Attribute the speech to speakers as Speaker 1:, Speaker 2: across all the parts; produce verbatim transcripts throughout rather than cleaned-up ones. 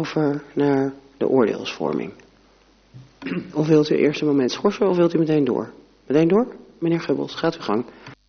Speaker 1: over naar de oordeelsvorming. Of wilt u eerst een moment schorsen of wilt u meteen door? Meteen door? Meneer Gubbels, gaat uw gang.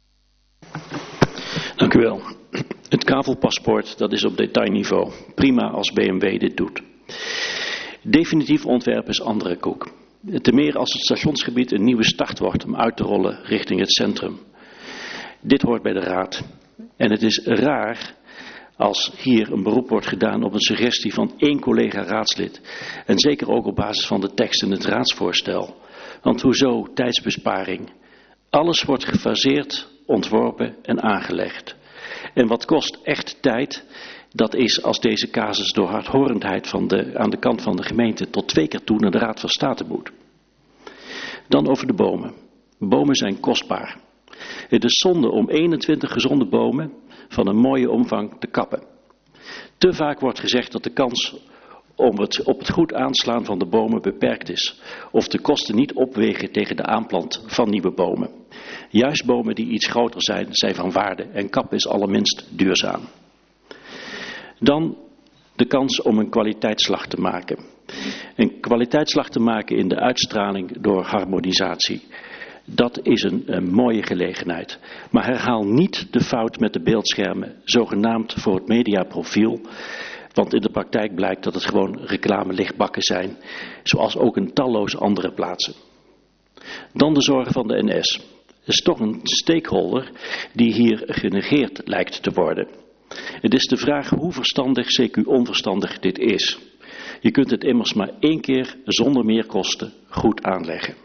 Speaker 2: Dank u wel. Het kavelpaspoort, dat is op detailniveau. Prima als B M W dit doet. Definitief ontwerp is andere koek. Te meer als het stationsgebied een nieuwe start wordt om uit te rollen richting het centrum. Dit hoort bij de Raad. En het is raar als hier een beroep wordt gedaan op een suggestie van één collega-raadslid. En zeker ook op basis van de tekst in het raadsvoorstel. Want hoezo tijdsbesparing? Alles wordt gefaseerd, ontworpen en aangelegd. En wat kost echt tijd? Dat is als deze casus door hardhorendheid van de, aan de kant van de gemeente tot twee keer toe naar de Raad van State moet. Dan over de bomen. Bomen zijn kostbaar. Het is zonde om eenentwintig gezonde bomen van een mooie omvang te kappen. Te vaak wordt gezegd dat de kans om het, op het goed aanslaan van de bomen beperkt is. Of de kosten niet opwegen tegen de aanplant van nieuwe bomen. Juist bomen die iets groter zijn, zijn van waarde en kappen is allerminst duurzaam. Dan de kans om een kwaliteitsslag te maken. Een kwaliteitsslag te maken in de uitstraling door harmonisatie. Dat is een, een mooie gelegenheid. Maar herhaal niet de fout met de beeldschermen, zogenaamd voor het mediaprofiel. Want in de praktijk blijkt dat het gewoon reclame-lichtbakken zijn. Zoals ook in talloze andere plaatsen. Dan de zorg van de N S. Het is toch een stakeholder die hier genegeerd lijkt te worden. Het is de vraag hoe verstandig, C Q onverstandig dit is. Je kunt het immers maar één keer zonder meerkosten goed aanleggen.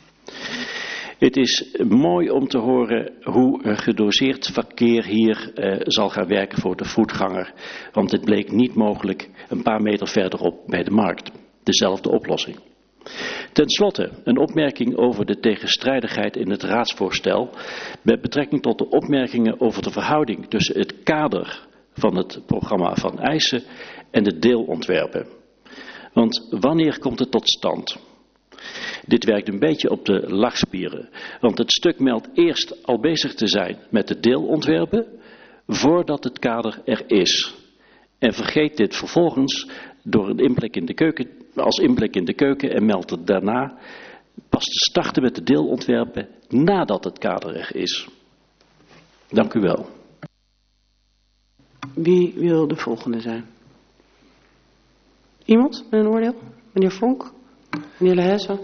Speaker 2: Het is mooi om te horen hoe gedoseerd verkeer hier uh, zal gaan werken voor de voetganger. Want het bleek niet mogelijk een paar meter verderop bij de markt. Dezelfde oplossing. Ten slotte een opmerking over de tegenstrijdigheid in het raadsvoorstel met betrekking tot de opmerkingen over de verhouding tussen het kader van het programma Van Eijssen en de deelontwerpen. Want wanneer komt het tot stand? Dit werkt een beetje op de lachspieren, want het stuk meldt eerst al bezig te zijn met de deelontwerpen voordat het kader er is. En vergeet dit vervolgens door een inblik in de keuken, als inblik in de keuken en meldt het daarna pas te starten met de deelontwerpen nadat het kader er is. Dank u wel.
Speaker 1: Wie wil de volgende zijn? Iemand met een oordeel? Meneer Vonk? Meneer Lehesse?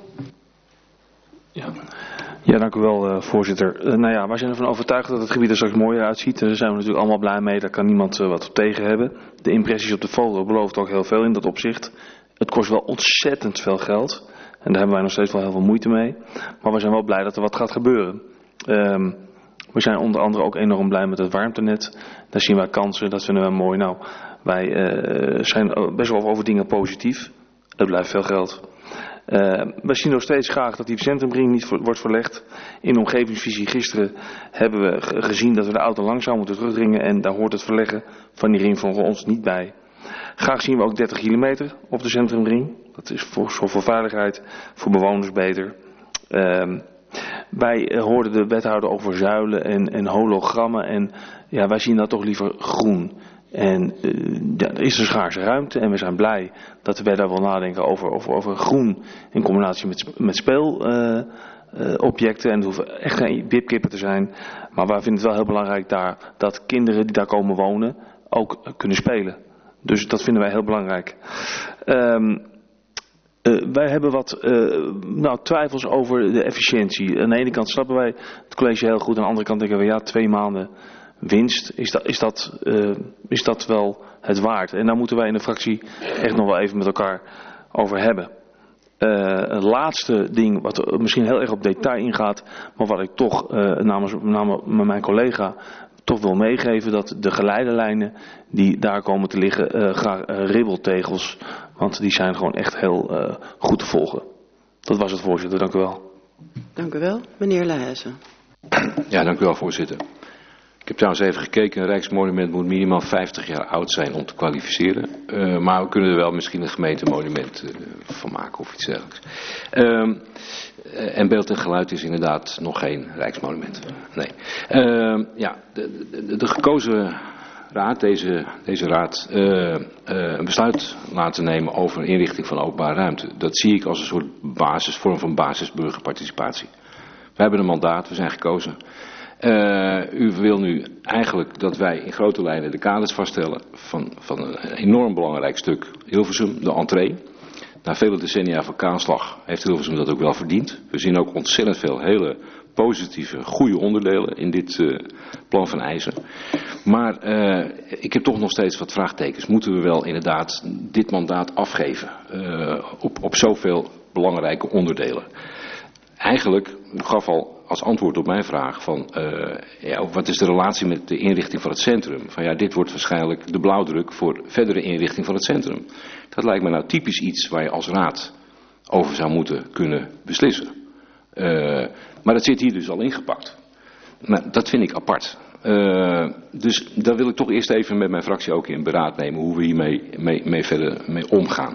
Speaker 3: Ja. Ja, dank u wel, uh, voorzitter. Uh, nou ja, wij zijn ervan overtuigd dat het gebied er straks mooier uitziet. Daar zijn we natuurlijk allemaal blij mee. Daar kan niemand uh, wat op tegen hebben. De impressies op de foto beloven ook heel veel in dat opzicht. Het kost wel ontzettend veel geld. En daar hebben wij nog steeds wel heel veel moeite mee. Maar we zijn wel blij dat er wat gaat gebeuren. Um, we zijn onder andere ook enorm blij met het warmtenet. Daar zien wij kansen, dat vinden we mooi. Nou, wij uh, zijn best wel over dingen positief. Er blijft veel geld. Uh, wij zien nog steeds graag dat die centrumring niet voor, wordt verlegd. In de omgevingsvisie gisteren hebben we gezien dat we de auto langzaam moeten terugdringen. En daar hoort het verleggen van die ring voor ons niet bij. Graag zien we ook dertig kilometer op de centrumring. Dat is voor, voor veiligheid, voor bewoners beter. Uh, wij uh, hoorden de wethouder over zuilen en, en hologrammen. En ja, wij zien dat toch liever groen. En uh, ja, er is een schaarse ruimte en we zijn blij dat wij daar wel nadenken over, over, over groen in combinatie met, met speelobjecten. Uh, uh, en het hoeven echt geen wipkippen te zijn. Maar wij vinden het wel heel belangrijk daar dat kinderen die daar komen wonen ook uh, kunnen spelen. Dus dat vinden wij heel belangrijk. Um, uh, wij hebben wat uh, nou, twijfels over de efficiëntie. Aan de ene kant snappen wij het college heel goed. Aan de andere kant denken we ja, twee maanden winst, is dat, is dat, uh, is dat wel het waard? En daar moeten wij in de fractie echt nog wel even met elkaar over hebben. Uh, een laatste ding wat misschien heel erg op detail ingaat, maar wat ik toch uh, namens, namens mijn collega toch wil meegeven, dat de geleiderlijnen die daar komen te liggen, uh, graag uh, ribbeltegels, want die zijn gewoon echt heel uh, goed te volgen. Dat was het, voorzitter. Dank u wel.
Speaker 1: Dank u wel. Meneer Lehesse.
Speaker 4: Ja, dank u wel, voorzitter. Ik heb trouwens even gekeken, een rijksmonument moet minimaal vijftig jaar oud zijn om te kwalificeren. Uh, maar we kunnen er wel misschien een gemeentemonument uh, van maken of iets dergelijks. Uh, uh, en beeld en geluid is inderdaad nog geen rijksmonument. Nee. Uh, ja, de, de, de gekozen raad, deze, deze raad uh, uh, een besluit laten nemen over een inrichting van openbare ruimte. Dat zie ik als een soort basis, vorm van basisburgerparticipatie. We hebben een mandaat, we zijn gekozen. Uh, u wil nu eigenlijk dat wij in grote lijnen de kaders vaststellen van, van een enorm belangrijk stuk Hilversum, de entree. Na vele decennia van kaalslag heeft Hilversum dat ook wel verdiend. We zien ook ontzettend veel hele positieve, goede onderdelen in dit uh, plan van eisen. Maar uh, ik heb toch nog steeds wat vraagtekens. Moeten we wel inderdaad dit mandaat afgeven uh, op, op zoveel belangrijke onderdelen? Eigenlijk, u gaf al als antwoord op mijn vraag van uh, ja, wat is de relatie met de inrichting van het centrum? Van ja, dit wordt waarschijnlijk de blauwdruk voor verdere inrichting van het centrum. Dat lijkt me nou typisch iets waar je als raad over zou moeten kunnen beslissen. Uh, maar dat zit hier dus al ingepakt. Maar dat vind ik apart. Uh, dus daar wil ik toch eerst even met mijn fractie ook in beraad nemen hoe we hiermee mee, mee verder mee omgaan.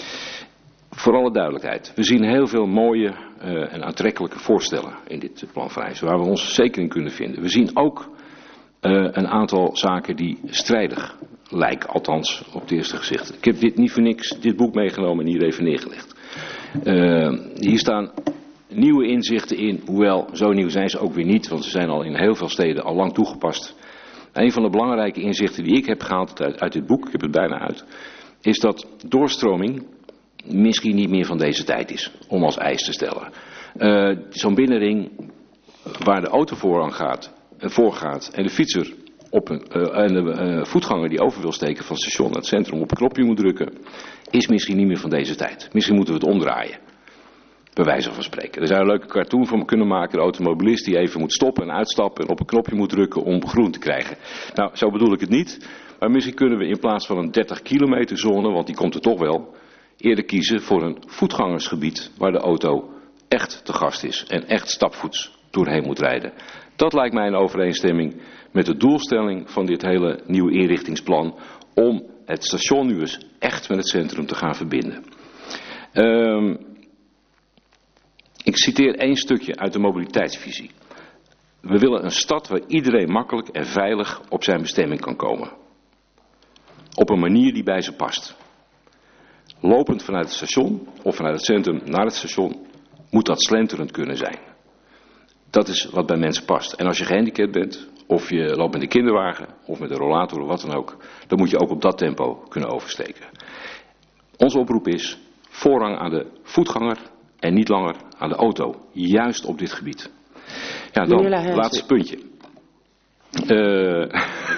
Speaker 4: Voor alle duidelijkheid, we zien heel veel mooie uh, en aantrekkelijke voorstellen in dit plan van eisen, waar we ons zeker in kunnen vinden. We zien ook uh, een aantal zaken die strijdig lijken, althans op het eerste gezicht. Ik heb dit niet voor niks, dit boek meegenomen en hier even neergelegd. Uh, hier staan nieuwe inzichten in, hoewel zo nieuw zijn ze ook weer niet, want ze zijn al in heel veel steden al lang toegepast. Een van de belangrijke inzichten die ik heb gehaald uit, uit dit boek, ik heb het bijna uit, is dat doorstroming misschien niet meer van deze tijd is, om als eis te stellen. Uh, Zo'n binnenring waar de auto voorrang gaat, uh, voorgaat en de fietser op een, uh, en de uh, voetganger die over wil steken van het station naar het centrum op een knopje moet drukken, is misschien niet meer van deze tijd. Misschien moeten we het omdraaien. Bij wijze van spreken. Er zou een leuke cartoon van kunnen maken. De automobilist die even moet stoppen en uitstappen en op een knopje moet drukken om groen te krijgen. Nou, zo bedoel ik het niet. Maar misschien kunnen we in plaats van een dertig kilometer zone, want die komt er toch wel, eerder kiezen voor een voetgangersgebied waar de auto echt te gast is en echt stapvoets doorheen moet rijden. Dat lijkt mij in overeenstemming met de doelstelling van dit hele nieuwe inrichtingsplan om het station nu eens echt met het centrum te gaan verbinden. Um, ik citeer één stukje uit de mobiliteitsvisie. We willen een stad waar iedereen makkelijk en veilig op zijn bestemming kan komen. Op een manier die bij ze past. Lopend vanuit het station of vanuit het centrum naar het station moet dat slenterend kunnen zijn. Dat is wat bij mensen past. En als je gehandicapt bent, of je loopt met een kinderwagen, of met een rollator of wat dan ook, dan moet je ook op dat tempo kunnen oversteken. Onze oproep is voorrang aan de voetganger en niet langer aan de auto. Juist op dit gebied. Ja, dan, laatste puntje. Uh,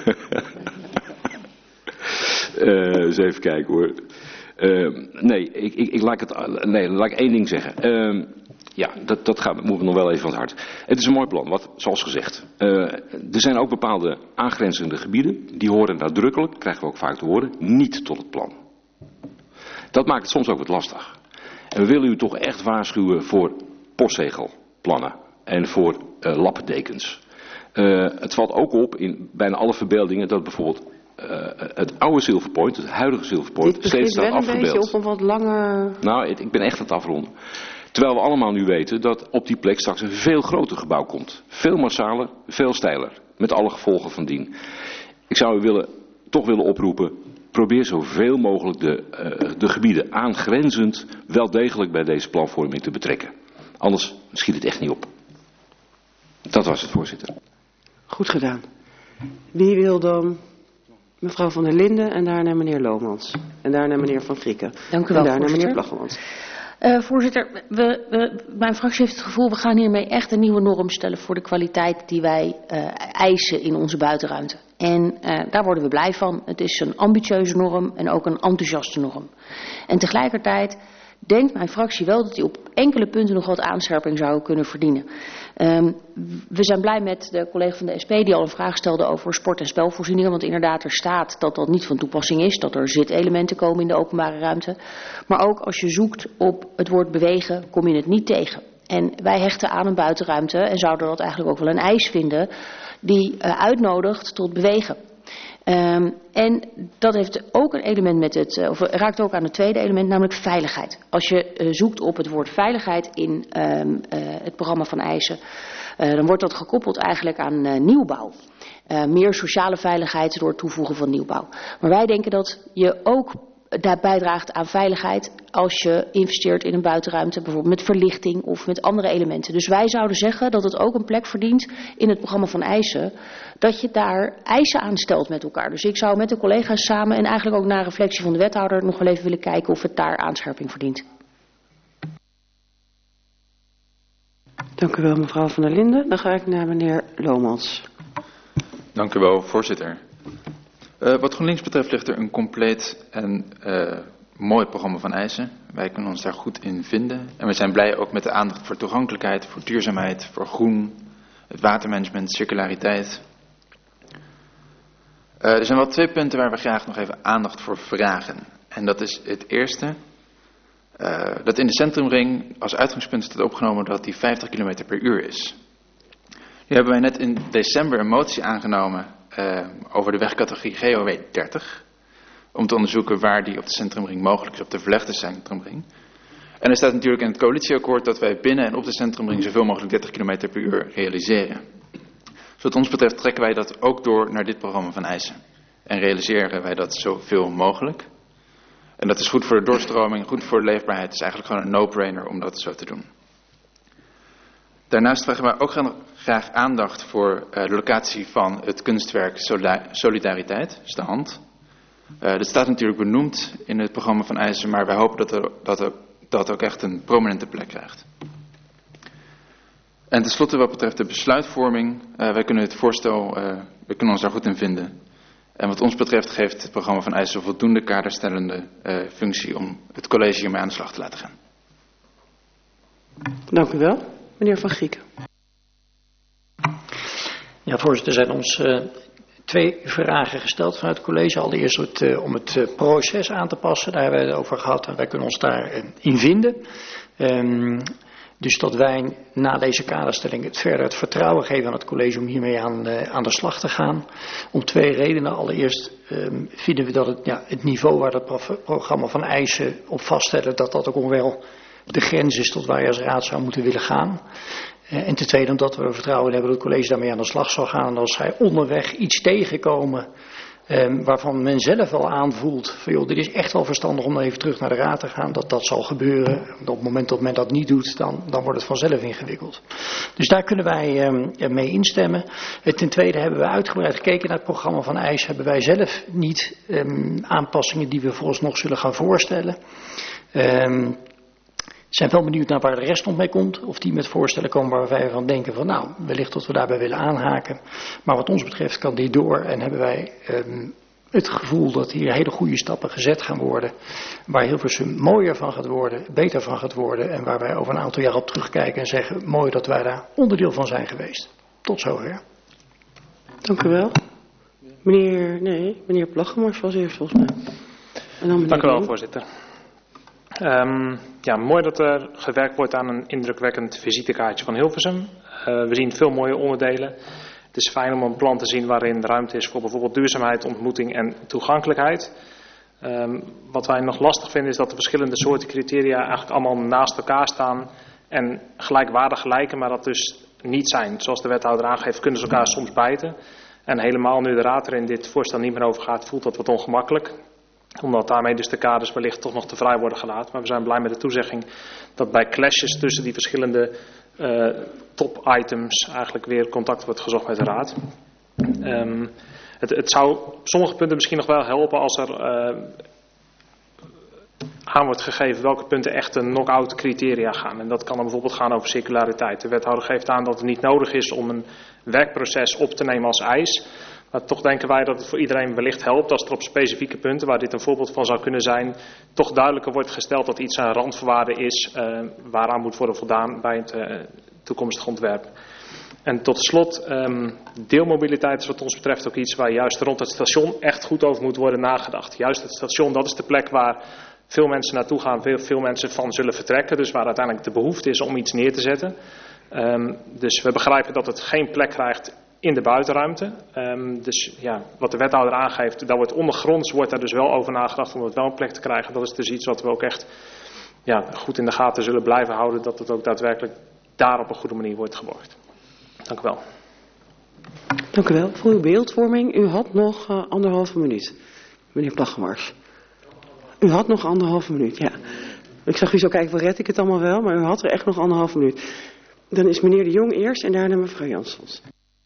Speaker 4: uh, eens even kijken hoor. Uh, nee, ik, ik, ik laat het, nee, laat ik één ding zeggen. Uh, ja, dat, dat gaat, moet me nog wel even van het hart. Het is een mooi plan, wat, zoals gezegd. Uh, er zijn ook bepaalde aangrenzende gebieden. Die horen nadrukkelijk, krijgen we ook vaak te horen, niet tot het plan. Dat maakt het soms ook wat lastig. En we willen u toch echt waarschuwen voor postzegelplannen en voor uh, lappendekens. Uh, het valt ook op in bijna alle verbeeldingen dat bijvoorbeeld uh, het oude Silver Point, het huidige Silver Point, steeds staat afgebeeld. Dit begint wel een beetje op een wat langer... Nou, ik ben echt aan het afronden. Terwijl we allemaal nu weten dat op die plek straks een veel groter gebouw komt. Veel massaler, veel steiler. Met alle gevolgen van dien. Ik zou u willen, toch willen oproepen, probeer zoveel mogelijk de, uh, de gebieden aangrenzend wel degelijk bij deze planvorming te betrekken. Anders schiet het echt niet op. Dat was het, voorzitter.
Speaker 1: Goed gedaan. Wie wil dan mevrouw Van der Linden en daarna meneer Lomans. En daarna meneer Van Grieken.
Speaker 5: Dank u wel,
Speaker 1: en daarna
Speaker 5: voorzitter.
Speaker 1: meneer Plaggemans.
Speaker 5: Uh, voorzitter, we, we, mijn fractie heeft het gevoel, we gaan hiermee echt een nieuwe norm stellen voor de kwaliteit die wij uh, eisen in onze buitenruimte. En uh, daar worden we blij van. Het is een ambitieuze norm en ook een enthousiaste norm. En tegelijkertijd denkt mijn fractie wel dat die op enkele punten nog wat aanscherping zou kunnen verdienen. Um, we zijn blij met de collega van de S P die al een vraag stelde over sport- en spelvoorzieningen. Want inderdaad, er staat dat dat niet van toepassing is. Dat er zitelementen komen in de openbare ruimte. Maar ook als je zoekt op het woord bewegen, kom je het niet tegen. En wij hechten aan een buitenruimte en zouden dat eigenlijk ook wel een eis vinden die uh, uitnodigt tot bewegen. Um, en dat heeft ook een element met het, uh, of raakt ook aan het tweede element, namelijk veiligheid. Als je uh, zoekt op het woord veiligheid in um, uh, het programma van eisen, Uh, dan wordt dat gekoppeld eigenlijk aan uh, nieuwbouw. Uh, meer sociale veiligheid door het toevoegen van nieuwbouw. Maar wij denken dat je ook daar bijdraagt aan veiligheid als je investeert in een buitenruimte, bijvoorbeeld met verlichting of met andere elementen. Dus wij zouden zeggen dat het ook een plek verdient in het programma van eisen, dat je daar eisen aan stelt met elkaar. Dus ik zou met de collega's samen en eigenlijk ook na reflectie van de wethouder nog wel even willen kijken of het daar aanscherping verdient.
Speaker 1: Dank u wel, mevrouw Van der Linden. Dan ga ik naar meneer Lomans.
Speaker 6: Dank u wel, voorzitter. Uh, wat GroenLinks betreft ligt er een compleet en uh, mooi programma van eisen. Wij kunnen ons daar goed in vinden. En we zijn blij ook met de aandacht voor toegankelijkheid, voor duurzaamheid, voor groen, het watermanagement, circulariteit. Uh, er zijn wel twee punten waar we graag nog even aandacht voor vragen. En dat is het eerste. Uh, dat in de centrumring als uitgangspunt staat opgenomen dat die vijftig kilometer per uur is. Nu hebben wij net in december een motie aangenomen uh, over de wegcategorie G O W dertig. Om te onderzoeken waar die op de centrumring mogelijk is, op de verlegde centrumring. En er staat natuurlijk in het coalitieakkoord dat wij binnen en op de centrumring zoveel mogelijk dertig kilometer per uur realiseren. Dus wat ons betreft trekken wij dat ook door naar dit programma van eisen. En realiseren wij dat zoveel mogelijk. En dat is goed voor de doorstroming, goed voor de leefbaarheid. Het is eigenlijk gewoon een no-brainer om dat zo te doen. Daarnaast vragen wij ook graag aandacht voor uh, de locatie van het kunstwerk Solidariteit, dus de hand. Uh, dat staat natuurlijk benoemd in het programma van eisen, maar wij hopen dat er, dat er, dat ook echt een prominente plek krijgt. En tenslotte wat betreft de besluitvorming, uh, wij kunnen het voorstel, uh, we kunnen ons daar goed in vinden. En wat ons betreft geeft het programma van eisen een voldoende kaderstellende uh, functie om het college hiermee aan de slag te laten gaan.
Speaker 1: Dank u wel. Meneer Van Grieken.
Speaker 7: Ja, voorzitter, er zijn ons uh, twee vragen gesteld vanuit het college. Allereerst het, uh, om het uh, proces aan te passen. Daar hebben we het over gehad en wij kunnen ons daarin uh, vinden. Um, dus dat wij na deze kaderstelling het verder het vertrouwen geven aan het college om hiermee aan, uh, aan de slag te gaan. Om twee redenen. Allereerst um, vinden we dat het, ja, het niveau waar het programma van eisen op vaststellen, dat dat ook onwel de grens is tot waar je als raad zou moeten willen gaan. Uh, en ten tweede omdat we er vertrouwen in hebben dat het college daarmee aan de slag zal gaan. En als zij onderweg iets tegenkomen um, waarvan men zelf wel aanvoelt van joh, dit is echt wel verstandig om dan even terug naar de raad te gaan. Dat dat zal gebeuren. Op het moment dat men dat niet doet, dan, dan wordt het vanzelf ingewikkeld. Dus daar kunnen wij um, mee instemmen. Uh, ten tweede hebben we uitgebreid gekeken naar het programma van eis. Hebben wij zelf niet um, aanpassingen die we vooralsnog zullen gaan voorstellen. Um, We zijn wel benieuwd naar waar de rest nog mee komt. Of die met voorstellen komen waar wij van denken van nou, wellicht dat we daarbij willen aanhaken. Maar wat ons betreft kan dit door en hebben wij um, het gevoel dat hier hele goede stappen gezet gaan worden. Waar Hilversum mooier van gaat worden, beter van gaat worden. En waar wij over een aantal jaar op terugkijken en zeggen mooi dat wij daar onderdeel van zijn geweest. Tot zover.
Speaker 1: Dank u wel. Meneer, nee, meneer Plaggemars was eerst volgens mij. En dan
Speaker 8: Dank u wel, voorzitter. Um, ja, mooi dat er gewerkt wordt aan een indrukwekkend visitekaartje van Hilversum. Uh, we zien veel mooie onderdelen. Het is fijn om een plan te zien waarin ruimte is voor bijvoorbeeld duurzaamheid, ontmoeting en toegankelijkheid. Um, wat wij nog lastig vinden is dat de verschillende soorten criteria eigenlijk allemaal naast elkaar staan en gelijkwaardig lijken, maar dat dus niet zijn. Zoals de wethouder aangeeft, kunnen ze elkaar soms bijten. En helemaal nu de raad er in dit voorstel niet meer over gaat, voelt dat wat ongemakkelijk. Omdat daarmee dus de kaders wellicht toch nog te vrij worden gelaten. Maar we zijn blij met de toezegging dat bij clashes tussen die verschillende uh, top-items eigenlijk weer contact wordt gezocht met de raad. Um, het, het zou op sommige punten misschien nog wel helpen als er uh, aan wordt gegeven welke punten echt een knock-out criteria gaan. En dat kan dan bijvoorbeeld gaan over circulariteit. De wethouder geeft aan dat het niet nodig is om een werkproces op te nemen als eis. Maar toch denken wij dat het voor iedereen wellicht helpt als er op specifieke punten, waar dit een voorbeeld van zou kunnen zijn, toch duidelijker wordt gesteld dat iets een randvoorwaarde is uh, waaraan moet worden voldaan bij het uh, toekomstig ontwerp. En tot slot, um, deelmobiliteit is wat ons betreft ook iets waar juist rond het station echt goed over moet worden nagedacht. Juist het station, dat is de plek waar veel mensen naartoe gaan, veel, veel mensen van zullen vertrekken, dus waar uiteindelijk de behoefte is om iets neer te zetten. Um, dus we begrijpen dat het geen plek krijgt in de buitenruimte. Um, dus ja, wat de wethouder aangeeft, daar wordt ondergronds wordt daar dus wel over nagedacht om het wel een plek te krijgen. Dat is dus iets wat we ook echt ja, goed in de gaten zullen blijven houden, dat het ook daadwerkelijk daar op een goede manier wordt geborgd. Dank u wel.
Speaker 1: Dank u wel. Voor uw beeldvorming, u had nog uh, anderhalve minuut. Meneer Paggemars. U had nog anderhalve minuut, ja. Ik zag u zo kijken, red ik het allemaal wel, maar u had er echt nog anderhalve minuut. Dan is meneer De Jong eerst en daarna mevrouw Janssens.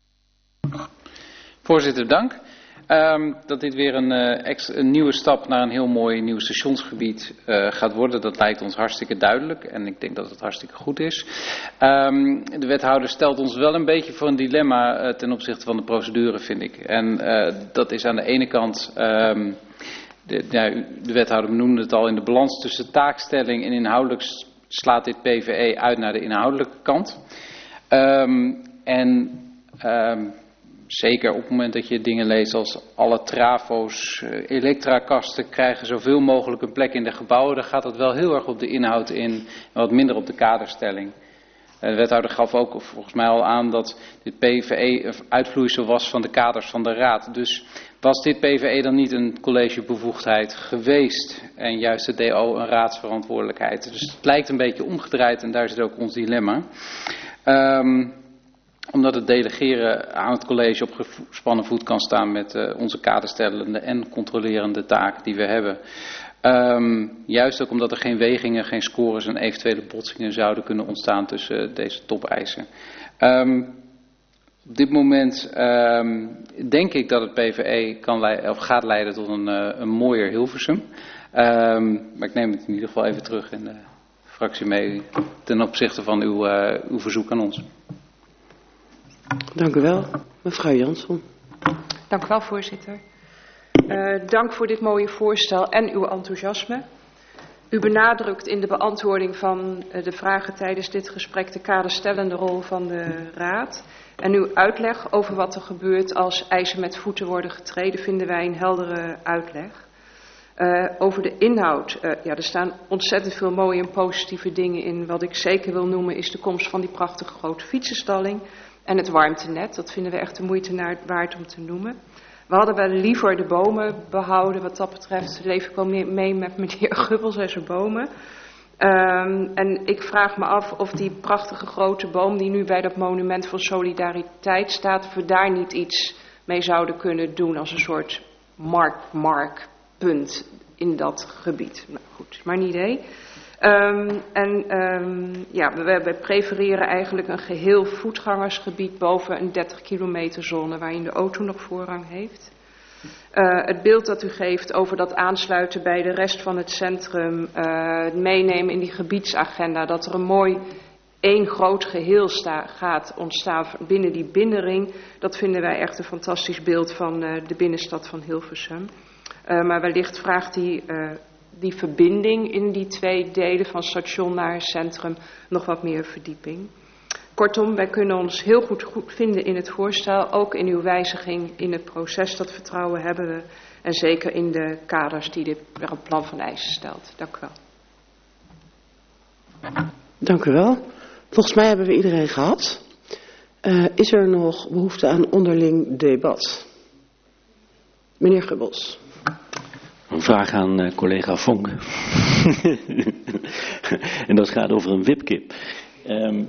Speaker 9: Voorzitter, dank. Um, dat dit weer een, uh, ex, een nieuwe stap naar een heel mooi nieuw stationsgebied uh, gaat worden, dat lijkt ons hartstikke duidelijk. En ik denk dat het hartstikke goed is. Um, de wethouder stelt ons wel een beetje voor een dilemma uh, ten opzichte van de procedure, vind ik. En uh, dat is aan de ene kant... Um, de, ja, de wethouder benoemde het al, in de balans tussen taakstelling en inhoudelijk slaat dit P V E uit naar de inhoudelijke kant. Um, en... Um, Zeker op het moment dat je dingen leest als alle trafo's, elektrakasten krijgen zoveel mogelijk een plek in de gebouwen. Dan gaat het wel heel erg op de inhoud in en wat minder op de kaderstelling. De wethouder gaf ook volgens mij al aan dat dit P V E een uitvloeisel was van de kaders van de raad. Dus was dit P V E dan niet een collegebevoegdheid geweest en juist de D O een raadsverantwoordelijkheid. Dus het lijkt een beetje omgedraaid en daar zit ook ons dilemma. Um, Omdat het delegeren aan het college op gespannen voet kan staan met uh, onze kaderstellende en controlerende taken die we hebben. Um, juist ook omdat er geen wegingen, geen scores en eventuele botsingen zouden kunnen ontstaan tussen uh, deze topeisen. Um, op dit moment um, denk ik dat het P V E kan leiden, of gaat leiden tot een, uh, een mooier Hilversum. Um, maar ik neem het in ieder geval even terug in de fractie mee ten opzichte van uw, uh, uw verzoek aan ons.
Speaker 1: Dank u wel. Mevrouw Jansson.
Speaker 10: Dank u wel, voorzitter. Uh, dank voor dit mooie voorstel en uw enthousiasme. U benadrukt in de beantwoording van uh, de vragen tijdens dit gesprek de kaderstellende rol van de Raad. En uw uitleg over wat er gebeurt als eisen met voeten worden getreden vinden wij een heldere uitleg. Uh, over de inhoud, uh, ja, er staan ontzettend veel mooie en positieve dingen in. Wat ik zeker wil noemen is de komst van die prachtige grote fietsenstalling. En het warmtenet, dat vinden we echt de moeite naar, waard om te noemen. We hadden wel liever de bomen behouden. Wat dat betreft leef ik wel mee met meneer Gubbels en zijn bomen. Um, en ik vraag me af of die prachtige grote boom die nu bij dat monument van solidariteit staat, of we daar niet iets mee zouden kunnen doen als een soort mark, markpunt in dat gebied. Nou goed, maar een idee. Um, en um, ja, we, we prefereren eigenlijk een geheel voetgangersgebied boven een dertig kilometer zone waarin de auto nog voorrang heeft. Uh, het beeld dat u geeft over dat aansluiten bij de rest van het centrum, uh, het meenemen in die gebiedsagenda, dat er een mooi één groot geheel sta, gaat ontstaan binnen die binnenring, dat vinden wij echt een fantastisch beeld van uh, de binnenstad van Hilversum. Uh, maar wellicht vraagt die... Uh, die verbinding in die twee delen van station naar centrum nog wat meer verdieping. Kortom, wij kunnen ons heel goed, goed vinden in het voorstel, ook in uw wijziging in het proces, dat vertrouwen hebben we. En zeker in de kaders die dit weer een plan van eisen stelt. Dank u wel.
Speaker 1: Dank u wel. Volgens mij hebben we iedereen gehad. Uh, is er nog behoefte aan onderling debat? Meneer Gubbels.
Speaker 2: Een vraag aan uh, collega Vonk. En dat gaat over een wipkip. Um,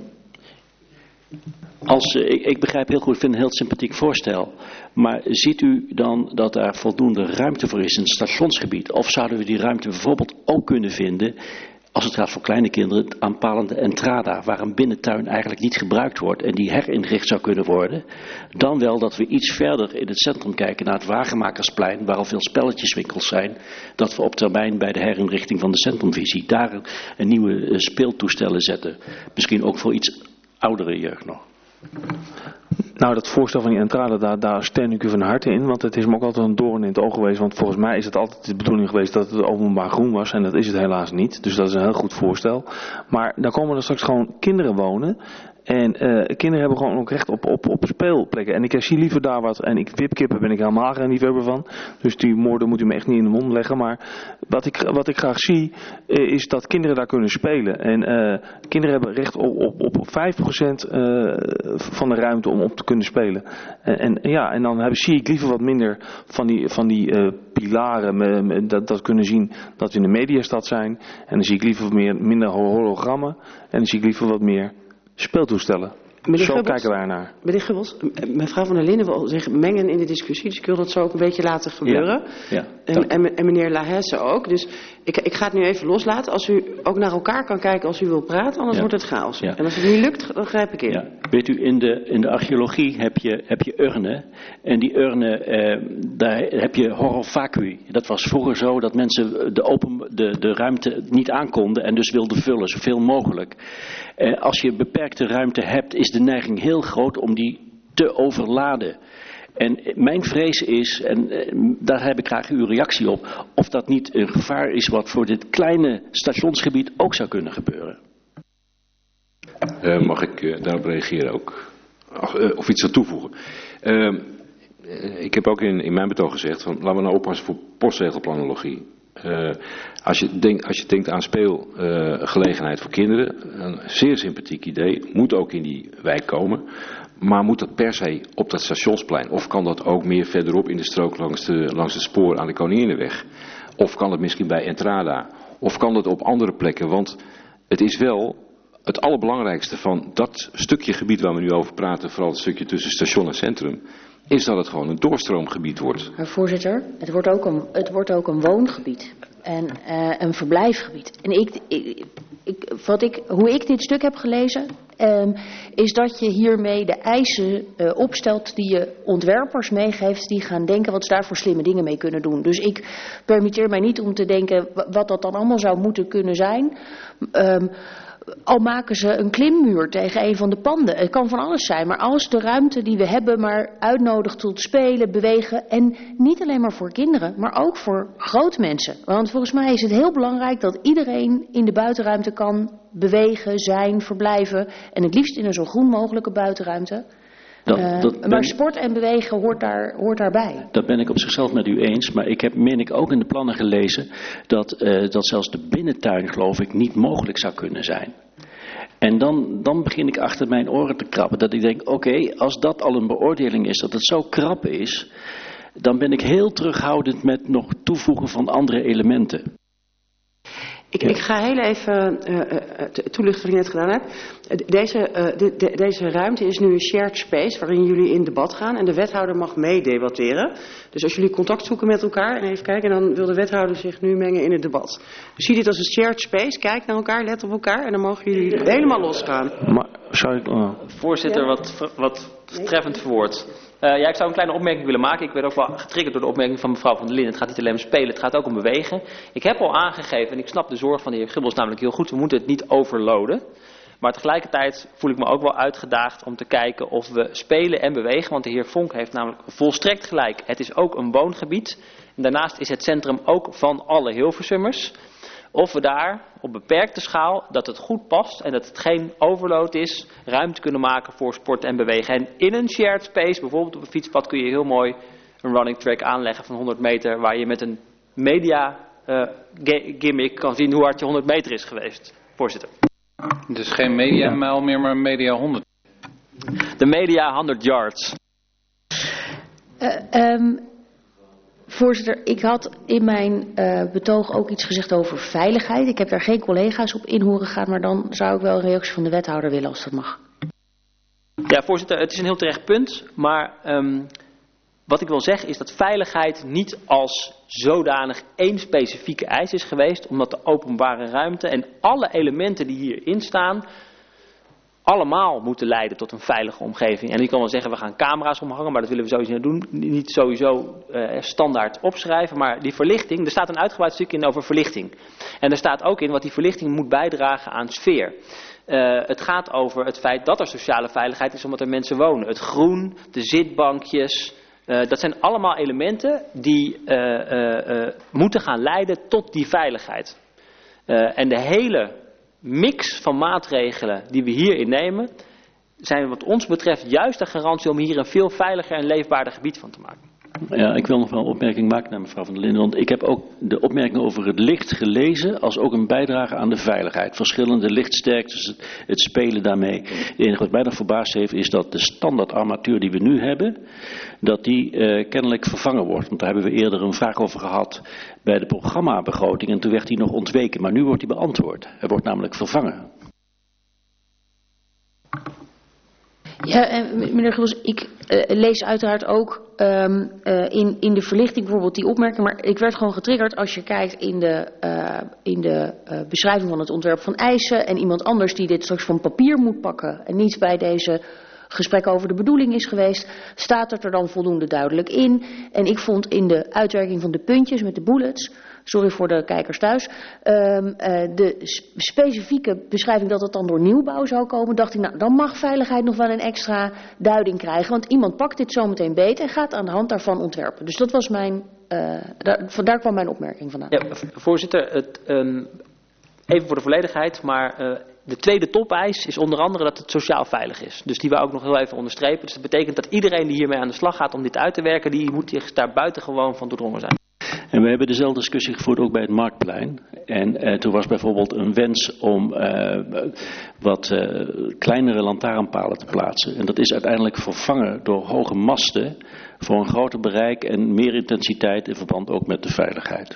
Speaker 2: als, uh, ik, ik begrijp heel goed, ik vind het een heel sympathiek voorstel. Maar ziet u dan dat daar voldoende ruimte voor is in het stationsgebied? Of zouden we die ruimte bijvoorbeeld ook kunnen vinden, als het gaat voor kleine kinderen, het aanpalende entrada, waar een binnentuin eigenlijk niet gebruikt wordt en die herinricht zou kunnen worden. Dan wel dat we iets verder in het centrum kijken naar het Wagenmakersplein, waar al veel spelletjeswinkels zijn. Dat we op termijn bij de herinrichting van de centrumvisie daar een, een nieuwe speeltoestellen zetten. Misschien ook voor iets oudere jeugd nog.
Speaker 3: Nou, dat voorstel van die entrade, daar, daar steun ik u van harte in. Want het is me ook altijd een doorn in het oog geweest. Want volgens mij is het altijd de bedoeling geweest dat het openbaar groen was. En dat is het helaas niet. Dus dat is een heel goed voorstel. Maar dan komen er straks gewoon kinderen wonen. En uh, kinderen hebben gewoon ook recht op, op, op speelplekken. En ik zie liever daar wat. En ik, wipkippen ben ik helemaal geen liefhebber van. Dus die moorden moet u me echt niet in de mond leggen. Maar wat ik, wat ik graag zie, uh, is dat kinderen daar kunnen spelen. En uh, kinderen hebben recht op, op, op vijf procent uh, van de ruimte om op te kunnen spelen. En, en, ja, en dan heb, zie ik liever wat minder van die, van die uh, pilaren. Me, me, dat, dat kunnen zien dat we in de mediastad zijn. En dan zie ik liever wat meer, minder hologrammen. En dan zie ik liever wat meer speeltoestellen.
Speaker 1: Meneer
Speaker 3: Zo
Speaker 1: Gubbels,
Speaker 3: kijken wij naar.
Speaker 1: Meneer Gubbels, mevrouw van der Linden wil zich mengen in de discussie, dus ik wil dat zo ook een beetje laten gebeuren.
Speaker 2: Ja, ja,
Speaker 1: en, en, en meneer Lahesse ook. Dus ik, ik ga het nu even loslaten. Als u ook naar elkaar kan kijken als u wil praten, anders
Speaker 2: ja.
Speaker 1: wordt het chaos.
Speaker 2: Ja.
Speaker 1: En als het niet lukt, dan grijp ik in.
Speaker 2: Ja. Weet u, in de, in de archeologie heb je, heb je urnen. En die urnen, eh, daar heb je horror vacui. Dat was vroeger zo dat mensen de, open, de, de ruimte niet aankonden en dus wilden vullen, zoveel mogelijk. Eh, als je beperkte ruimte hebt, is de neiging heel groot om die te overladen. En mijn vrees is, en daar heb ik graag uw reactie op, of dat niet een gevaar is wat voor dit kleine stationsgebied ook zou kunnen gebeuren.
Speaker 4: Uh, mag ik uh, daarop reageren ook? Of, uh, of iets aan toevoegen? Uh, ik heb ook in, in mijn betoog gezegd, van, laten we nou oppassen voor postzegelplanologie. Uh, als, je denk, als je denkt aan speelgelegenheid uh, voor kinderen, een zeer sympathiek idee, moet ook in die wijk komen. Maar moet dat per se op dat stationsplein? Of kan dat ook meer verderop in de strook langs, de, langs het spoor aan de Koninginnenweg? Of kan het misschien bij Entrada? Of kan dat op andere plekken? Want het is wel het allerbelangrijkste van dat stukje gebied waar we nu over praten, vooral het stukje tussen station en centrum, is dat het gewoon een doorstroomgebied wordt.
Speaker 5: Maar voorzitter, het wordt ook een, het wordt ook een woongebied en uh, een verblijfgebied. En ik, ik, ik, wat ik, hoe ik dit stuk heb gelezen, um, is dat je hiermee de eisen uh, opstelt die je ontwerpers meegeeft, die gaan denken wat ze daar voor slimme dingen mee kunnen doen. Dus ik permitteer mij niet om te denken wat dat dan allemaal zou moeten kunnen zijn. Um, Al maken ze een klimmuur tegen een van de panden. Het kan van alles zijn, maar als de ruimte die we hebben maar uitnodigt tot spelen, bewegen. En niet alleen maar voor kinderen, maar ook voor grote mensen. Want volgens mij is het heel belangrijk dat iedereen in de buitenruimte kan bewegen, zijn, verblijven. En het liefst in een zo groen mogelijke buitenruimte. Dat, uh, dat ben, maar sport en bewegen hoort, daar, hoort daarbij.
Speaker 2: Dat ben ik op zichzelf met u eens. Maar ik heb, meen ik, ook in de plannen gelezen dat, uh, dat zelfs de binnentuin, geloof ik, niet mogelijk zou kunnen zijn. En dan, dan begin ik achter mijn oren te krabben. Dat ik denk, oké, okay, als dat al een beoordeling is, dat het zo krap is, dan ben ik heel terughoudend met nog toevoegen van andere elementen.
Speaker 1: Ik, ja. ik ga heel even uh, toelichten wat ik net gedaan heb. Deze, uh, de, de, deze ruimte is nu een shared space waarin jullie in debat gaan en de wethouder mag meedebatteren. Dus als jullie contact zoeken met elkaar en even kijken, dan wil de wethouder zich nu mengen in het debat. Dus zie dit als een shared space, kijk naar elkaar, let op elkaar en dan mogen jullie helemaal losgaan.
Speaker 3: Maar zou ik... Uh...
Speaker 11: Voorzitter, ja. wat, wat treffend verwoord. Uh, ja, ik zou een kleine opmerking willen maken. Ik werd ook wel getriggerd door de opmerking van mevrouw van der Linden. Het gaat niet alleen om spelen, het gaat ook om bewegen. Ik heb al aangegeven, en ik snap de zorg van de heer Gubbels namelijk heel goed, we moeten het niet overloaden. Maar tegelijkertijd voel ik me ook wel uitgedaagd om te kijken of we spelen en bewegen. Want de heer Vonk heeft namelijk volstrekt gelijk. Het is ook een woongebied. En daarnaast is het centrum ook van alle Hilversummers. Of we daar op beperkte schaal, dat het goed past en dat het geen overload is, ruimte kunnen maken voor sport en bewegen. En in een shared space, bijvoorbeeld op een fietspad, kun je heel mooi een running track aanleggen van honderd meter, waar je met een media uh, gimmick kan zien hoe hard je honderd meter is geweest. Voorzitter.
Speaker 9: Dus geen media mijl meer, maar media honderd.
Speaker 11: De media honderd yards.
Speaker 5: Uh, um... Voorzitter, ik had in mijn uh, betoog ook iets gezegd over veiligheid. Ik heb daar geen collega's op in horen gaan, maar dan zou ik wel een reactie van de wethouder willen als dat mag.
Speaker 11: Ja, voorzitter, het is een heel terecht punt, maar um, wat ik wil zeggen is dat veiligheid niet als zodanig één specifieke eis is geweest, omdat de openbare ruimte en alle elementen die hierin staan allemaal moeten leiden tot een veilige omgeving. En ik kan wel zeggen, we gaan camera's omhangen, maar dat willen we sowieso doen. Niet sowieso uh, standaard opschrijven, maar die verlichting, er staat een uitgebreid stuk in over verlichting. En er staat ook in wat die verlichting moet bijdragen aan sfeer. Uh, het gaat over het feit dat er sociale veiligheid is omdat er mensen wonen. Het groen, de zitbankjes, uh, dat zijn allemaal elementen die uh, uh, uh, moeten gaan leiden tot die veiligheid. Uh, en de hele mix van maatregelen die we hierin nemen, zijn wat ons betreft juist de garantie om hier een veel veiliger en leefbaarder gebied van te maken.
Speaker 2: Ja, ik wil nog wel een opmerking maken naar mevrouw van der Linden, want ik heb ook de opmerking over het licht gelezen als ook een bijdrage aan de veiligheid. Verschillende lichtsterktes, het, het spelen daarmee. Het enige wat mij nog verbaasd heeft is dat de standaard armatuur die we nu hebben, dat die uh, kennelijk vervangen wordt. Want daar hebben we eerder een vraag over gehad bij de programmabegroting en toen werd die nog ontweken. Maar nu wordt die beantwoord. Hij wordt namelijk vervangen.
Speaker 5: Ja, en meneer Gilles, ik uh, lees uiteraard ook um, uh, in, in de verlichting bijvoorbeeld die opmerking, maar ik werd gewoon getriggerd als je kijkt in de, uh, in de uh, beschrijving van het ontwerp van eisen en iemand anders die dit straks van papier moet pakken en niet bij deze gesprek over de bedoeling is geweest, staat het er dan voldoende duidelijk in. En ik vond in de uitwerking van de puntjes met de bullets, sorry voor de kijkers thuis, um, uh, de specifieke beschrijving dat het dan door nieuwbouw zou komen, dacht ik, nou, dan mag veiligheid nog wel een extra duiding krijgen. Want iemand pakt dit zometeen beet en gaat aan de hand daarvan ontwerpen. Dus dat was mijn, uh, daar, vandaar kwam mijn opmerking vandaan.
Speaker 11: Ja, voorzitter, het, um, even voor de volledigheid, maar uh, de tweede topeis is onder andere dat het sociaal veilig is. Dus die wou ik nog heel even onderstrepen. Dus dat betekent dat iedereen die hiermee aan de slag gaat om dit uit te werken, die moet zich daar buitengewoon van doordrongen zijn.
Speaker 2: En we hebben dezelfde discussie gevoerd ook bij het Marktplein. En uh, toen was bijvoorbeeld een wens om uh, wat uh, kleinere lantaarnpalen te plaatsen. En dat is uiteindelijk vervangen door hoge masten voor een groter bereik en meer intensiteit in verband ook met de veiligheid.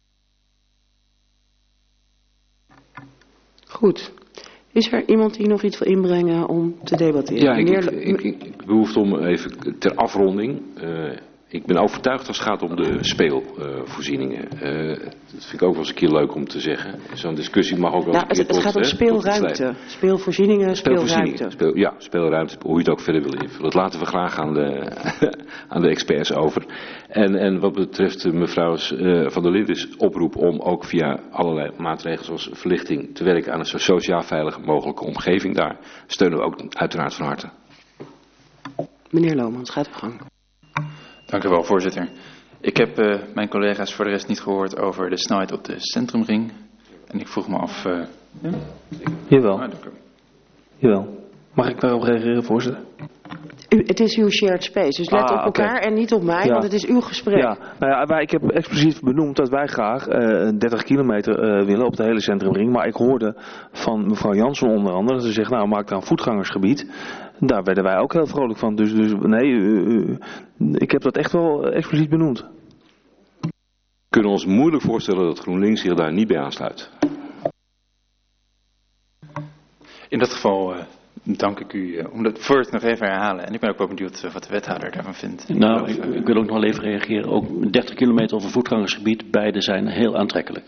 Speaker 1: Goed. Is er iemand die nog iets wil inbrengen om te debatteren?
Speaker 4: Ja, ik, ik, ik, ik behoefte om even ter afronding. Uh, ik ben overtuigd als het gaat om de speelvoorzieningen. Uh, uh, dat vind ik ook wel eens een keer leuk om te zeggen. Zo'n discussie mag ook wel
Speaker 1: nou,
Speaker 4: eens een keer
Speaker 1: het, het
Speaker 4: tot,
Speaker 1: gaat om speelruimte. Speelvoorzieningen, speelruimte.
Speaker 4: Speel, ja, speelruimte, hoe je het ook verder wil invullen. Dat laten we graag aan de, aan de experts over. En, en wat betreft mevrouw uh, Van der Lindes oproep om ook via allerlei maatregelen zoals verlichting te werken aan een zo sociaal veilige mogelijke omgeving, daar steunen we ook uiteraard van harte.
Speaker 1: Meneer Lomans, gaat uw gang.
Speaker 6: Dank u wel, voorzitter. Ik heb uh, mijn collega's voor de rest niet gehoord over de snelheid op de centrumring. En ik vroeg me af... Uh, ja?
Speaker 3: Jawel.
Speaker 6: Ah, dank u.
Speaker 3: Jawel. Mag ik daarop reageren, voorzitter?
Speaker 1: U, het is uw shared space, dus let
Speaker 3: ah,
Speaker 1: op elkaar
Speaker 3: okay.
Speaker 1: en niet op mij,
Speaker 3: ja.
Speaker 1: want het is uw gesprek.
Speaker 3: Ja, nou ja, wij, ik heb expliciet benoemd dat wij graag uh, dertig kilometer uh, willen op de hele centrumring. Maar ik hoorde van mevrouw Jansen onder andere dat ze zegt, nou maak dan een voetgangersgebied. Daar werden wij ook heel vrolijk van. Dus, dus nee, uh, uh, ik heb dat echt wel expliciet benoemd.
Speaker 4: We kunnen ons moeilijk voorstellen dat GroenLinks zich daar niet bij aansluit.
Speaker 6: In dat geval... Uh, dank ik u uh, om dat voor het nog even herhalen. En ik ben ook wel benieuwd uh, wat de wethouder daarvan vindt.
Speaker 2: Nou, ik, ik wil ook nog wel even reageren. Ook dertig kilometer over voetgangersgebied, beide zijn heel aantrekkelijk.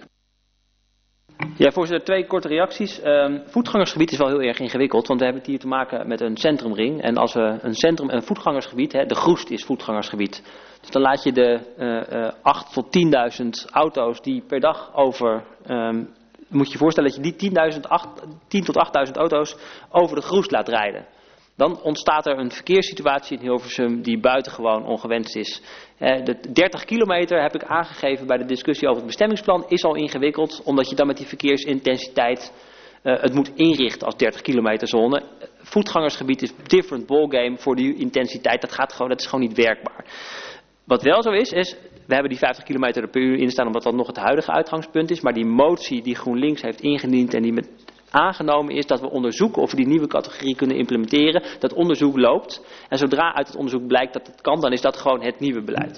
Speaker 11: Ja, voorzitter, twee korte reacties. Um, voetgangersgebied is wel heel erg ingewikkeld, want we hebben het hier te maken met een centrumring. En als we een centrum- en voetgangersgebied, hè, de Groest is voetgangersgebied. Dus dan laat je de uh, uh, acht tot tienduizend auto's die per dag over... Um, moet je je voorstellen dat je die tien tot achtduizend auto's over de Groest laat rijden. Dan ontstaat er een verkeerssituatie in Hilversum die buitengewoon ongewenst is. De dertig kilometer heb ik aangegeven bij de discussie over het bestemmingsplan is al ingewikkeld. Omdat je dan met die verkeersintensiteit uh, het moet inrichten als dertig kilometer zone. Voetgangersgebied is different ballgame voor die intensiteit. Dat, gaat gewoon, dat is gewoon niet werkbaar. Wat wel zo is, is... We hebben die vijftig kilometer per uur instaan omdat dat nog het huidige uitgangspunt is. Maar die motie die GroenLinks heeft ingediend en die met aangenomen is dat we onderzoeken of we die nieuwe categorie kunnen implementeren. Dat onderzoek loopt. En zodra uit het onderzoek blijkt dat het kan, dan is dat gewoon het nieuwe beleid.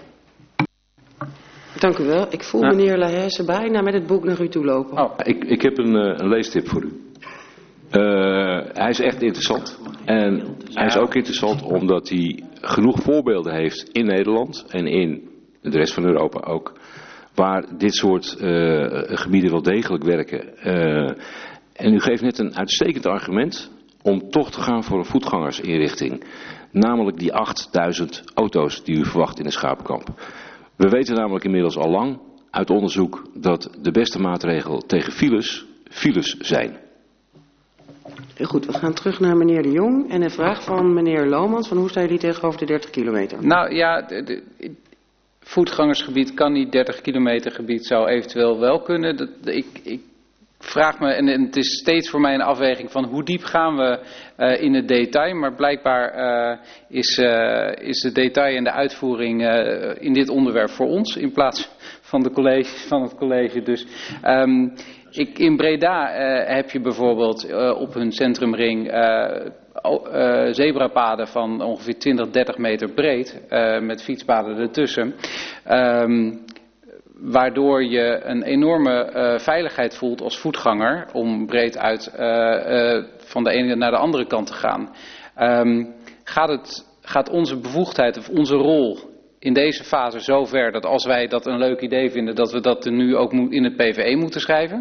Speaker 1: Dank u wel. Ik voel ja. meneer Lahesse bijna met het boek naar u toe lopen.
Speaker 4: Oh, ik, ik heb een, een leestip voor u. Uh, hij is echt interessant. En hij is ook interessant omdat hij genoeg voorbeelden heeft in Nederland en in... de rest van Europa ook, waar dit soort uh, gebieden wel degelijk werken. Uh, en u geeft net een uitstekend argument om toch te gaan voor een voetgangersinrichting. Namelijk die achtduizend auto's die u verwacht in een schapenkamp. We weten namelijk inmiddels al lang uit onderzoek dat de beste maatregel tegen files, files zijn.
Speaker 1: Goed, we gaan terug naar meneer De Jong en een vraag van meneer Lomans. Van hoe staan jullie tegenover de dertig kilometer?
Speaker 9: Nou ja... De, de, voetgangersgebied kan niet, dertig kilometer gebied zou eventueel wel kunnen. Dat, ik, ik vraag me, en het is steeds voor mij een afweging van hoe diep gaan we uh, in het detail. Maar blijkbaar uh, is, uh, is de detail en de uitvoering uh, in dit onderwerp voor ons in plaats van, de college, van het college. Dus um, ik, in Breda uh, heb je bijvoorbeeld uh, op hun centrumring... Uh, Uh, zebrapaden van ongeveer twintig, dertig meter breed, uh, met fietspaden ertussen. Um, waardoor je een enorme uh, veiligheid voelt als voetganger om breed uit uh, uh, van de ene naar de andere kant te gaan. Um, gaat, het, gaat onze bevoegdheid of onze rol in deze fase zo ver dat als wij dat een leuk idee vinden, dat we dat nu ook in het P V E moeten schrijven?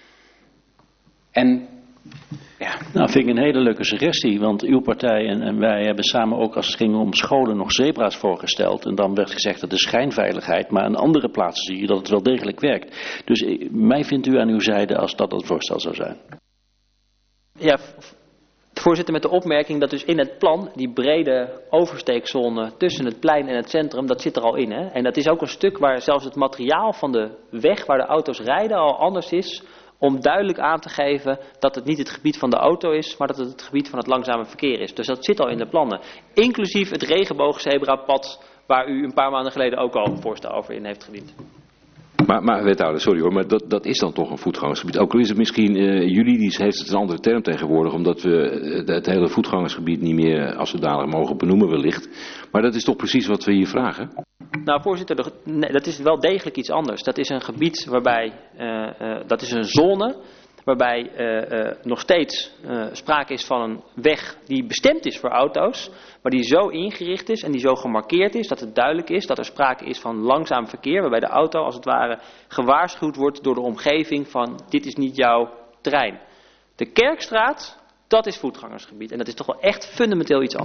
Speaker 9: En ja.
Speaker 2: Nou, vind ik een hele leuke suggestie, want uw partij en, en wij hebben samen ook als het ging om scholen nog zebra's voorgesteld. En dan werd gezegd dat de schijnveiligheid, maar aan andere plaatsen zie je dat het wel degelijk werkt. Dus eh, mij vindt u aan uw zijde als dat het voorstel zou zijn.
Speaker 11: Ja, voorzitter, met de opmerking dat dus in het plan die brede oversteekzone tussen het plein en het centrum, dat zit er al in. Hè? En dat is ook een stuk waar zelfs het materiaal van de weg waar de auto's rijden al anders is, om duidelijk aan te geven dat het niet het gebied van de auto is, maar dat het het gebied van het langzame verkeer is. Dus dat zit al in de plannen. Inclusief het regenboogzebrapad, waar u een paar maanden geleden ook al een voorstel over in heeft gediend.
Speaker 4: Maar, maar wethouder, sorry hoor, maar dat, dat is dan toch een voetgangersgebied. Ook al is het misschien uh, juridisch, heeft het een andere term tegenwoordig, omdat we uh, het hele voetgangersgebied niet meer als zodanig mogen benoemen wellicht. Maar dat is toch precies wat we hier vragen?
Speaker 11: Nou voorzitter, dat is wel degelijk iets anders. Dat is een gebied waarbij, uh, uh, dat is een zone waarbij uh, uh, nog steeds uh, sprake is van een weg die bestemd is voor auto's, maar die zo ingericht is en die zo gemarkeerd is dat het duidelijk is dat er sprake is van langzaam verkeer, waarbij de auto als het ware gewaarschuwd wordt door de omgeving van dit is niet jouw terrein. De Kerkstraat, dat is voetgangersgebied en dat is toch wel echt fundamenteel iets anders.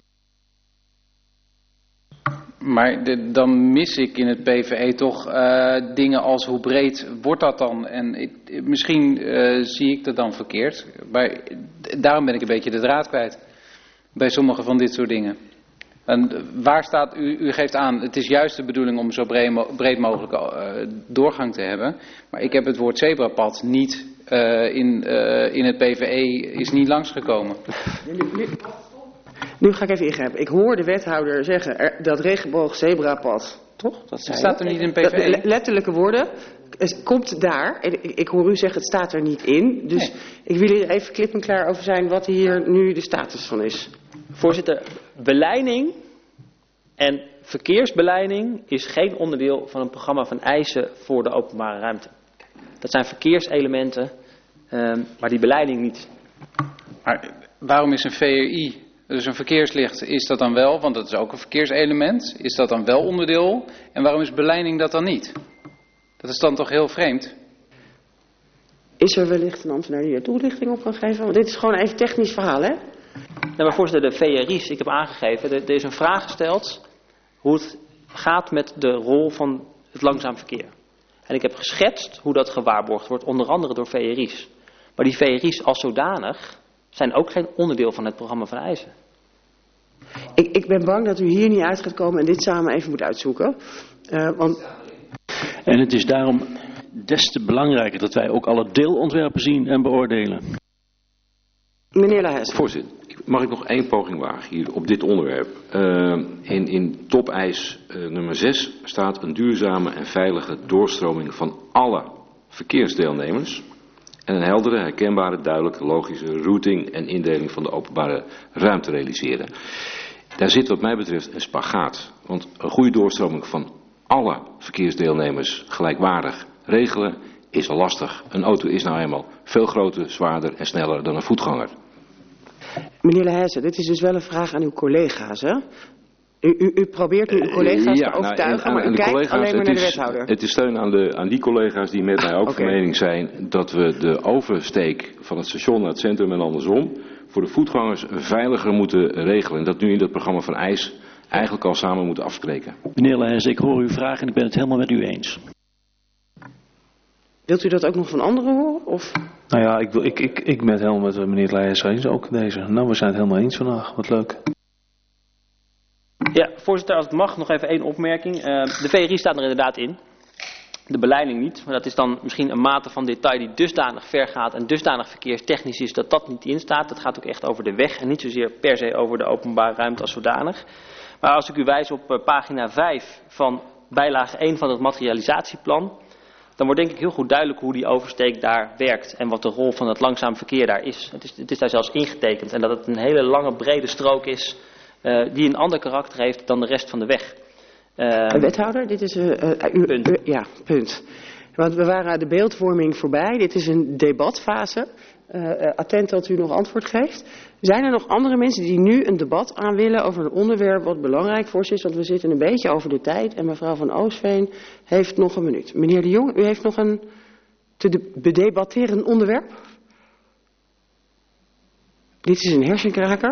Speaker 9: Maar de, dan mis ik in het P V E toch uh, dingen als hoe breed wordt dat dan? En ik, misschien uh, zie ik dat dan verkeerd. Maar daarom ben ik een beetje de draad kwijt. Bij sommige van dit soort dingen. En waar staat, u, u geeft aan, het is juist de bedoeling om zo breed, breed mogelijk uh, doorgang te hebben. Maar ik heb het woord zebrapad niet uh, in, uh, in het P V E is niet langsgekomen.
Speaker 1: Nu ga ik even ingrijpen. Ik hoor de wethouder zeggen er, dat regenboog-zebrapad, toch? Dat
Speaker 9: zei staat er niet in P V E.
Speaker 1: Dat, letterlijke woorden. Het komt daar. En ik, ik hoor u zeggen het staat er niet in. Dus nee. Ik wil hier even klip en klaar over zijn wat hier nu de status van is.
Speaker 11: Voorzitter, beleiding en verkeersbeleiding is geen onderdeel van een programma van eisen voor de openbare ruimte. Dat zijn verkeerselementen, um, maar die beleiding niet.
Speaker 9: Maar waarom is een V R I... Dus een verkeerslicht, is dat dan wel, want dat is ook een verkeerselement, is dat dan wel onderdeel? En waarom is beleiding dat dan niet? Dat is dan toch heel vreemd?
Speaker 1: Is er wellicht een ambtenaar die er toelichting op kan geven? Want dit is gewoon even technisch verhaal, hè?
Speaker 11: Nou, maar voorzitter, de V R I's, ik heb aangegeven, er, er is een vraag gesteld hoe het gaat met de rol van het langzaam verkeer. En ik heb geschetst hoe dat gewaarborgd wordt, onder andere door V R I's. Maar die V R I's als zodanig zijn ook geen onderdeel van het programma van eisen.
Speaker 1: Ik, ik ben bang dat u hier niet uit gaat komen en dit samen even moet uitzoeken. Uh, want...
Speaker 2: En het is daarom des te belangrijker dat wij ook alle deelontwerpen zien en beoordelen.
Speaker 1: Meneer Lahasse.
Speaker 4: Voorzitter, mag ik nog één poging wagen hier op dit onderwerp? Uh, in, in topeis uh, nummer zes staat een duurzame en veilige doorstroming van alle verkeersdeelnemers. En een heldere, herkenbare, duidelijke, logische routing en indeling van de openbare ruimte realiseren. Daar zit wat mij betreft een spagaat. Want een goede doorstroming van alle verkeersdeelnemers gelijkwaardig regelen is al lastig. Een auto is nou eenmaal veel groter, zwaarder en sneller dan een voetganger.
Speaker 1: Meneer Lahasse, dit is dus wel een vraag aan uw collega's, hè? U, u, u probeert nu uw collega's
Speaker 4: ja,
Speaker 1: te overtuigen,
Speaker 4: nou, en, en,
Speaker 1: maar u kijkt alleen maar naar
Speaker 4: is,
Speaker 1: de wethouder.
Speaker 4: Het is steun aan, de, aan die collega's die met mij ook okay. van mening zijn dat we de oversteek van het station naar het centrum en andersom voor de voetgangers veiliger moeten regelen. En dat nu in dat programma van eis eigenlijk al samen moeten afspreken.
Speaker 2: Meneer Lahasse, ik hoor uw vraag en ik ben het helemaal met u eens.
Speaker 1: Wilt u dat ook nog van anderen horen? Of?
Speaker 3: Nou ja, ik, ik, ik, ik ben het helemaal met meneer Lahasse eens, ook deze. Nou, we zijn het helemaal eens vandaag. Wat leuk.
Speaker 11: Ja, voorzitter, als het mag, nog even één opmerking. Uh, de V R I staat er inderdaad in. De beleiding niet. Maar dat is dan misschien een mate van detail die dusdanig ver gaat en dusdanig verkeerstechnisch is dat dat niet in staat. Dat gaat ook echt over de weg en niet zozeer per se over de openbare ruimte als zodanig. Maar als ik u wijs op uh, pagina vijf van bijlage één van het materialisatieplan, dan wordt denk ik heel goed duidelijk hoe die oversteek daar werkt en wat de rol van het langzaam verkeer daar is. Het is, het is daar zelfs ingetekend en dat het een hele lange brede strook is uh, die een ander karakter heeft dan de rest van de weg. Uh,
Speaker 1: Wethouder, dit is uh, uh, u,
Speaker 11: punt.
Speaker 1: Uh, ja, punt. Want we waren de beeldvorming voorbij. Dit is een debatfase. uh, attent dat u nog antwoord geeft. Zijn er nog andere mensen die nu een debat aan willen over een onderwerp wat belangrijk voor ze is? Want we zitten een beetje over de tijd en mevrouw van Oostveen heeft nog een minuut. Meneer de Jong, u heeft nog een te de bedebatteren onderwerp? Dit is een hersenkraker?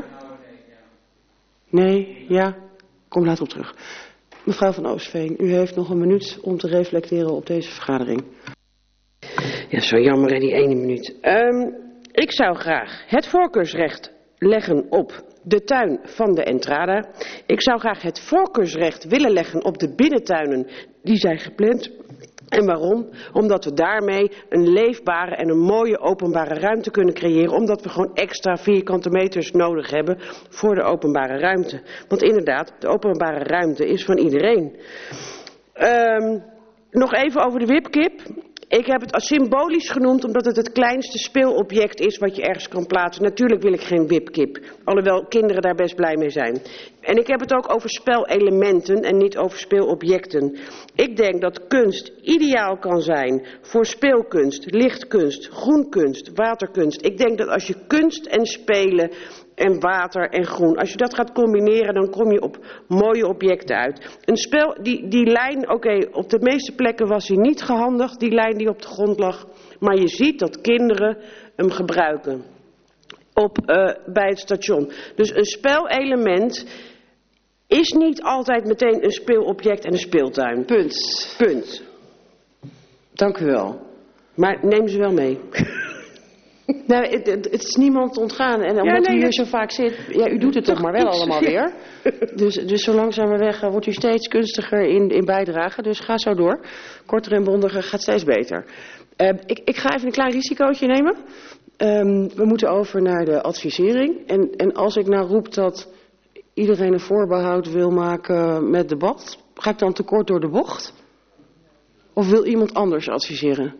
Speaker 1: Nee, ja, kom later op terug. Mevrouw van Oostveen, u heeft nog een minuut om te reflecteren op deze vergadering.
Speaker 12: Ja, zo jammer hè, die ene minuut. Um, ik zou graag het voorkeursrecht leggen op de tuin van de Entrada. Ik zou graag het voorkeursrecht willen leggen op de binnentuinen die zijn gepland. En waarom? Omdat we daarmee een leefbare en een mooie openbare ruimte kunnen creëren. Omdat we gewoon extra vierkante meters nodig hebben voor de openbare ruimte. Want inderdaad, de openbare ruimte is van iedereen. Um, nog even over de wipkip. Ik heb het als symbolisch genoemd omdat het het kleinste speelobject is wat je ergens kan plaatsen. Natuurlijk wil ik geen wipkip, alhoewel kinderen daar best blij mee zijn. En ik heb het ook over spelelementen en niet over speelobjecten. Ik denk dat kunst ideaal kan zijn voor speelkunst, lichtkunst, groenkunst, waterkunst. Ik denk dat als je kunst en spelen en water en groen, als je dat gaat combineren, dan kom je op mooie objecten uit. Een spel, die, die lijn, oké, okay, op de meeste plekken was hij niet gehandigd, die lijn die op de grond lag. Maar je ziet dat kinderen hem gebruiken op, uh, bij het station. Dus een spelelement is niet altijd meteen een speelobject en een speeltuin.
Speaker 1: Punt.
Speaker 12: Punt.
Speaker 1: Dank u wel.
Speaker 12: Maar neem ze wel mee.
Speaker 1: Nou, het, het, het is niemand ontgaan. En omdat ja, nee, u hier zo vaak zit, ja, u doet het toch maar wel allemaal weer. Dus, dus zo langzamerweg uh, wordt u steeds kunstiger in, in bijdragen. Dus ga zo door. Korter en bondiger gaat steeds beter. Uh, ik, ik ga even een klein risicootje nemen. Um, we moeten over naar de advisering. En, en als ik nou roep dat iedereen een voorbehoud wil maken met debat, ga ik dan tekort door de bocht? Of wil iemand anders adviseren?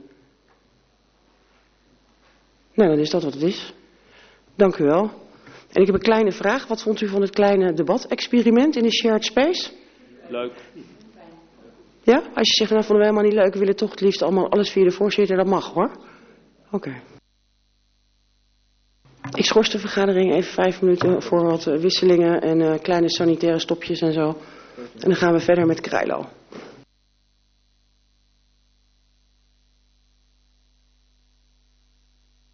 Speaker 1: Nou, dan is dat wat het is. Dank u wel. En ik heb een kleine vraag. Wat vond u van het kleine debat-experiment in de shared space?
Speaker 11: Leuk.
Speaker 1: Ja? Als je zegt, nou vonden we helemaal niet leuk, we willen toch het liefst allemaal alles via de voorzitter, dat mag hoor. Oké. Okay. Ik schors de vergadering even vijf minuten voor wat wisselingen en uh, kleine sanitaire stopjes en zo. En dan gaan we verder met Krijlo.